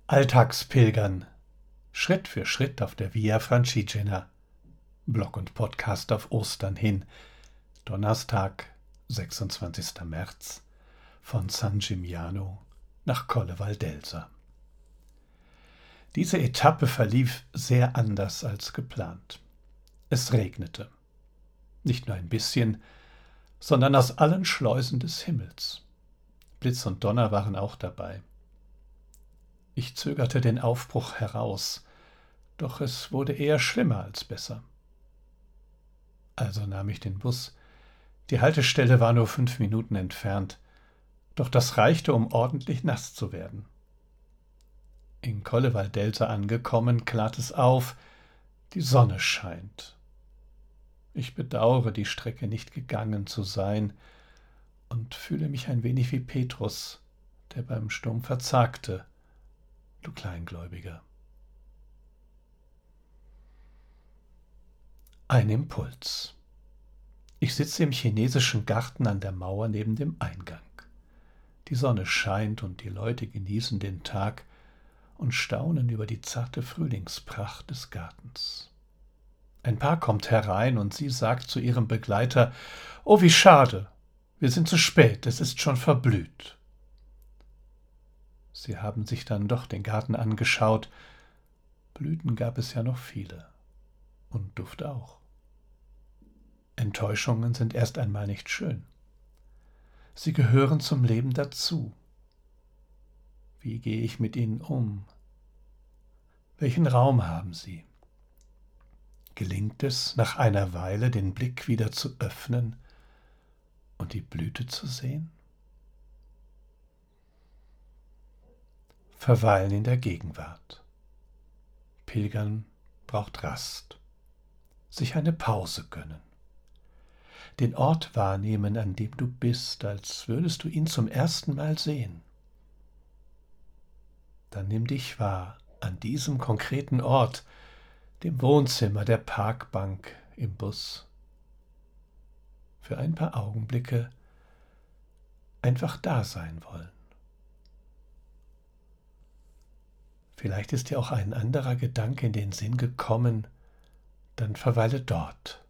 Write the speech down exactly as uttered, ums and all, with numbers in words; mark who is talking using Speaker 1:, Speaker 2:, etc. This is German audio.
Speaker 1: Alltagspilgern. Schritt für Schritt auf der Via Francigena. Blog und Podcast auf Ostern hin. Donnerstag, sechsundzwanzigster März. Von San Gimignano nach Colle Valdelsa. Diese Etappe verlief sehr anders als geplant. Es regnete. Nicht nur ein bisschen, sondern aus allen Schleusen des Himmels. Blitz und Donner waren auch dabei. Ich zögerte den Aufbruch heraus, doch es wurde eher schlimmer als besser. Also nahm ich den Bus. Die Haltestelle war nur fünf Minuten entfernt, doch das reichte, um ordentlich nass zu werden. In Colle Valdelsa angekommen, klart es auf, die Sonne scheint. Ich bedauere, die Strecke nicht gegangen zu sein und fühle mich ein wenig wie Petrus, der beim Sturm verzagte, du Kleingläubiger. Ein Impuls. Ich sitze im chinesischen Garten an der Mauer neben dem Eingang. Die Sonne scheint und die Leute genießen den Tag und staunen über die zarte Frühlingspracht des Gartens. Ein Paar kommt herein und sie sagt zu ihrem Begleiter: »Oh, wie schade, wir sind zu spät, es ist schon verblüht.« Sie haben sich dann doch den Garten angeschaut. Blüten gab es ja noch viele und Duft auch. Enttäuschungen sind erst einmal nicht schön. Sie gehören zum Leben dazu. Wie gehe ich mit ihnen um? Welchen Raum haben sie? Gelingt es, nach einer Weile den Blick wieder zu öffnen und die Blüte zu sehen? Verweilen in der Gegenwart. Pilgern braucht Rast. Sich eine Pause gönnen. Den Ort wahrnehmen, an dem du bist, als würdest du ihn zum ersten Mal sehen. Dann nimm dich wahr an diesem konkreten Ort, dem Wohnzimmer, der Parkbank, im Bus. Für ein paar Augenblicke einfach da sein wollen. Vielleicht ist dir auch ein anderer Gedanke in den Sinn gekommen, dann verweile dort.